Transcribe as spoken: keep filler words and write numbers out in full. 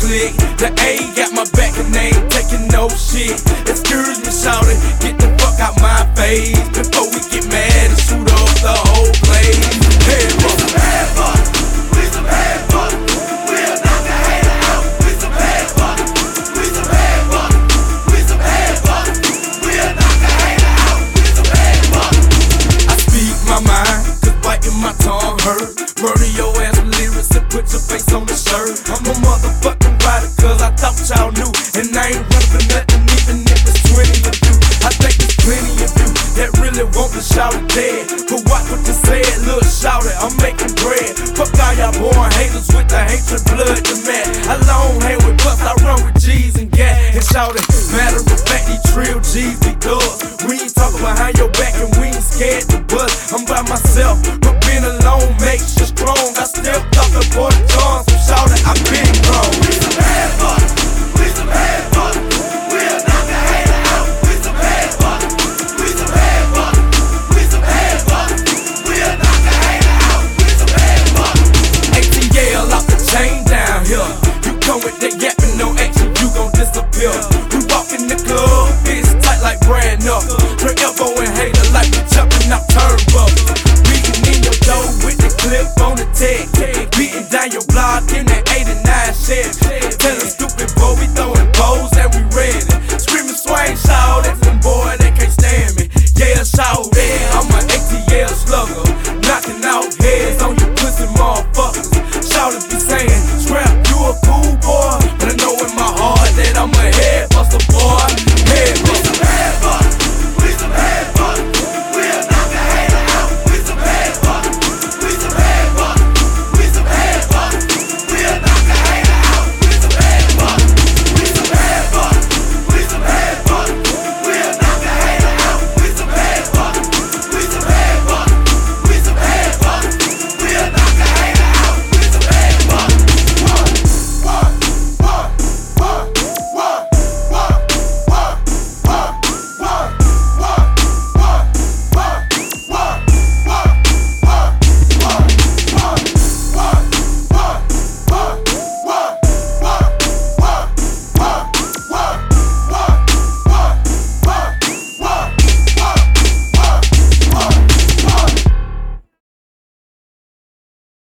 slick. The A got my back and they ain't taking no shit. Excuse me, shawty, get the fuck out my face before we get mad and shoot up the whole place. Head fuck, head fuck, we some head fuck. We'll knock the hater out. We some head fuck, we some head fuck, we some head fuck. We'll knock the hater out. We some head fuck. I speak my mind, cause biting my tongue hurt. Murder your ass with lyrics and put your face on the shirt. I'm a motherfucking rider, cause I thought y'all knew. And I ain't running for nothing, even if it's twenty of you. I think there's plenty of you that really want to shout it dead. But watch what you said, little shout it, I'm making bread. Fuck all y'all born haters with the hatred, blood, the mad. I long hang with bust, I run with G's and gas. And shout it, matter of fact, these trill G's be thugs. We ain't talking behind your back and we ain't scared to bust. I'm by myself, but being alone makes you strong. I still talking for the guns, so shout it, I've been grown. We some bad fuck, we some bad fuck. We'll knock the hater out. We some bad fuck, we some bad fuck, we some bad fuck. We'll knock the hater out. We some bad fuck. A T L off the chain down here. You come with that yapping, no action, you gon' disappear.